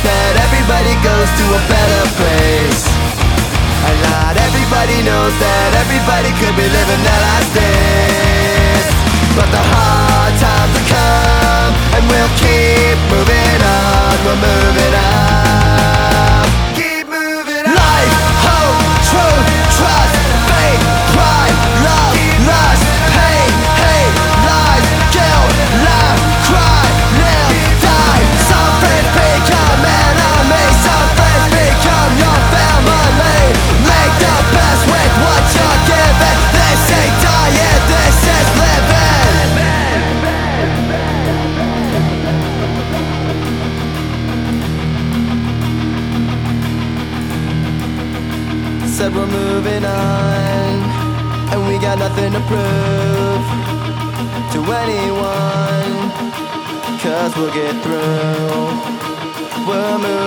that everybody goes to a better place, and not everybody knows that everybody could be living their last days. But the hard times will come, and we'll keep moving on. We're moving on. Keep moving on. Life, hope, truth, trust, faith, pride, love, lust, pain, hate, lies, guilt, laugh, cry, live, die. Some friends become enemies, some friends become your family. Make the best with what you're given. This ain't dying, this is living. Said we're moving on, and we got nothing to prove to anyone, 'cause we'll get through. We're moving